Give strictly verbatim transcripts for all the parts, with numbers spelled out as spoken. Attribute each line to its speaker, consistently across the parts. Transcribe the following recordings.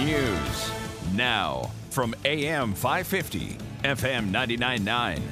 Speaker 1: News. Now, from A M five fifty, F M ninety-nine point nine,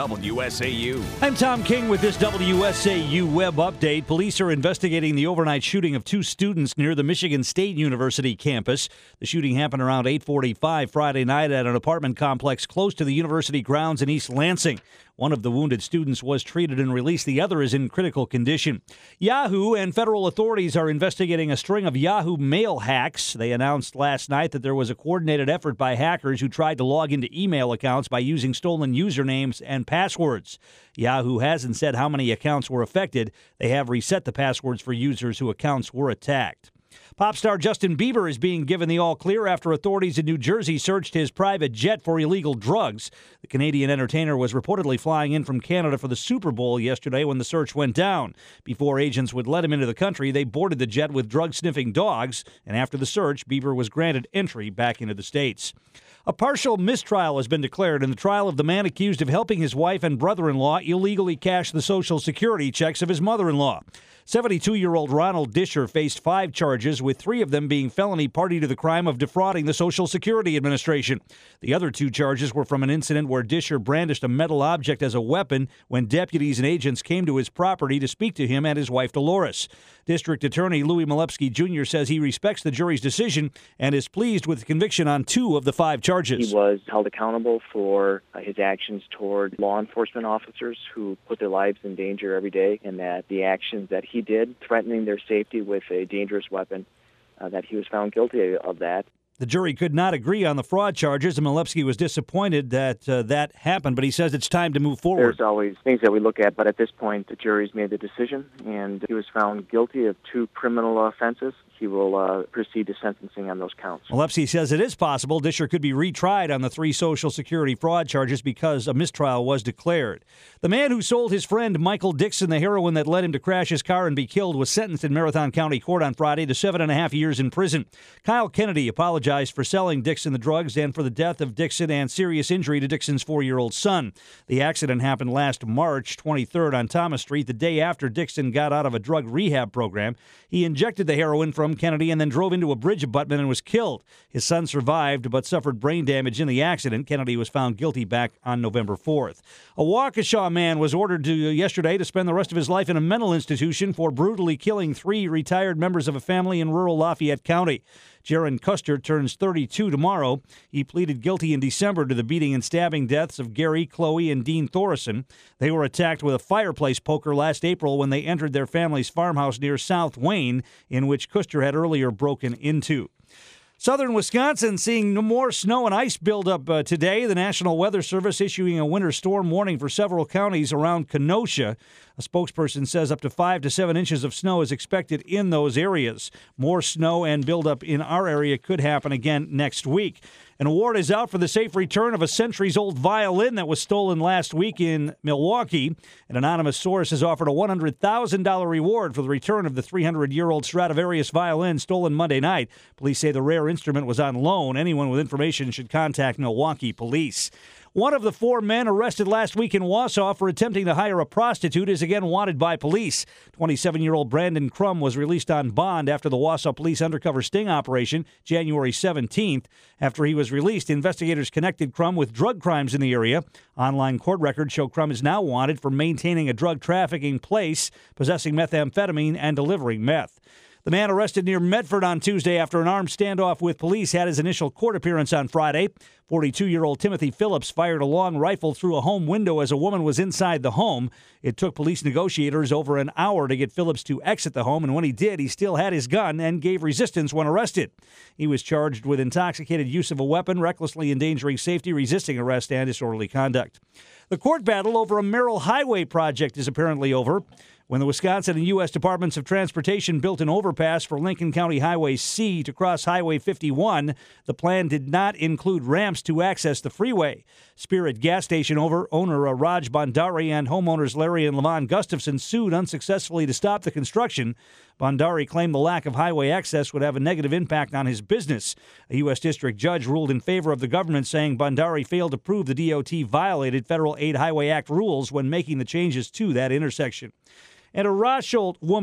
Speaker 1: W S A U.
Speaker 2: I'm Tom King with this W S A U web update. Police are investigating the overnight shooting of two students near the Michigan State University campus. The shooting happened around eight forty-five Friday night at an apartment complex close to the university grounds in East Lansing. One of the wounded students was treated and released. The other is in critical condition. Yahoo and federal authorities are investigating a string of Yahoo Mail hacks. They announced last night that there was a coordinated effort by hackers who tried to log into email accounts by using stolen usernames and passwords. Yahoo hasn't said how many accounts were affected. They have reset the passwords for users whose accounts were attacked. Pop star Justin Bieber is being given the all-clear after authorities in New Jersey searched his private jet for illegal drugs. The Canadian entertainer was reportedly flying in from Canada for the Super Bowl yesterday when the search went down. Before agents would let him into the country, they boarded the jet with drug-sniffing dogs, and after the search, Bieber was granted entry back into the States. A partial mistrial has been declared in the trial of the man accused of helping his wife and brother-in-law illegally cash the Social Security checks of his mother-in-law. seventy-two-year-old Ronald Disher faced five charges, with three of them being felony party to the crime of defrauding the Social Security Administration. The other two charges were from an incident where Disher brandished a metal object as a weapon when deputies and agents came to his property to speak to him and his wife Dolores. District Attorney Louis Malewski Junior says he respects the jury's decision and is pleased with the conviction on two of the five charges.
Speaker 3: He was held accountable for uh, his actions toward law enforcement officers who put their lives in danger every day, and that the actions that he did, threatening their safety with a dangerous weapon, uh, that he was found guilty of that.
Speaker 2: The jury could not agree on the fraud charges, and Malewski was disappointed that uh, that happened, but he says it's time to move forward.
Speaker 3: There's always things that we look at, but at this point, the jury's made the decision, and he was found guilty of two criminal offenses. He will uh, proceed to sentencing on those counts.
Speaker 2: Malewski says it is possible Disher could be retried on the three Social Security fraud charges because a mistrial was declared. The man who sold his friend Michael Dixon the heroin that led him to crash his car and be killed was sentenced in Marathon County Court on Friday to seven and a half years in prison. Kyle Kennedy apologized for selling Dixon the drugs and for the death of Dixon and serious injury to Dixon's four-year-old son. The accident happened last March twenty-third on Thomas Street, the day after Dixon got out of a drug rehab program. He injected the heroin from Kennedy and then drove into a bridge abutment and was killed. His son survived but suffered brain damage in the accident. Kennedy was found guilty back on November fourth. A Waukesha man was ordered to yesterday to spend the rest of his life in a mental institution for brutally killing three retired members of a family in rural Lafayette County. Jaron Custer turns thirty-two tomorrow. He pleaded guilty in December to the beating and stabbing deaths of Gary, Chloe, and Dean Thorison. They were attacked with a fireplace poker last April when they entered their family's farmhouse near South Wayne, in which Custer had earlier broken into. Southern Wisconsin seeing no more snow and ice buildup uh, today. The National Weather Service issuing a winter storm warning for several counties around Kenosha. A spokesperson says up to five to seven inches of snow is expected in those areas. More snow and buildup in our area could happen again next week. An award is out for the safe return of a centuries-old violin that was stolen last week in Milwaukee. An anonymous source has offered a one hundred thousand dollars reward for the return of the three hundred year old Stradivarius violin stolen Monday night. Police say the rare instrument was on loan. Anyone with information should contact Milwaukee police. One of the four men arrested last week in Wausau for attempting to hire a prostitute is again wanted by police. twenty-seven-year-old Brandon Crum was released on bond after the Wausau police undercover sting operation January seventeenth. After he was released, investigators connected Crum with drug crimes in the area. Online court records show Crum is now wanted for maintaining a drug trafficking place, possessing methamphetamine, and delivering meth. The man arrested near Medford on Tuesday after an armed standoff with police had his initial court appearance on Friday. forty-two-year-old Timothy Phillips fired a long rifle through a home window as a woman was inside the home. It took police negotiators over an hour to get Phillips to exit the home, and when he did, he still had his gun and gave resistance when arrested. He was charged with intoxicated use of a weapon, recklessly endangering safety, resisting arrest, and disorderly conduct. The court battle over a Merrill Highway project is apparently over. When the Wisconsin and U S Departments of Transportation built an overpass for Lincoln County Highway C to cross Highway fifty-one, the plan did not include ramps to access the freeway. Spirit gas station over owner Raj Bhandari and homeowners Larry and Levon Gustafson sued unsuccessfully to stop the construction. Bhandari claimed the lack of highway access would have a negative impact on his business. A U S district judge ruled in favor of the government, saying Bhandari failed to prove the D O T violated Federal Aid Highway Act rules when making the changes to that intersection. And a Rosholt woman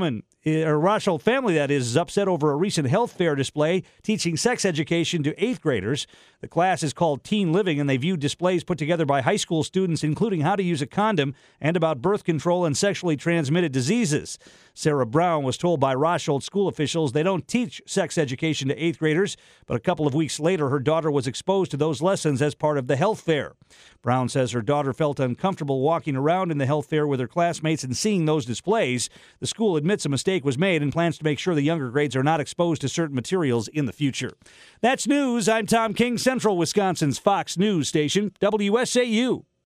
Speaker 2: Her Rosholt family, that is, is upset over a recent health fair display teaching sex education to eighth graders. The class is called Teen Living, and they viewed displays put together by high school students, including how to use a condom and about birth control and sexually transmitted diseases. Sarah Brown was told by Rosholt school officials they don't teach sex education to eighth graders, but a couple of weeks later, her daughter was exposed to those lessons as part of the health fair. Brown says her daughter felt uncomfortable walking around in the health fair with her classmates and seeing those displays. The school admits a mistake was made and plans to make sure the younger grades are not exposed to certain materials in the future. That's news. I'm Tom King, Central Wisconsin's Fox News Station, W S A U.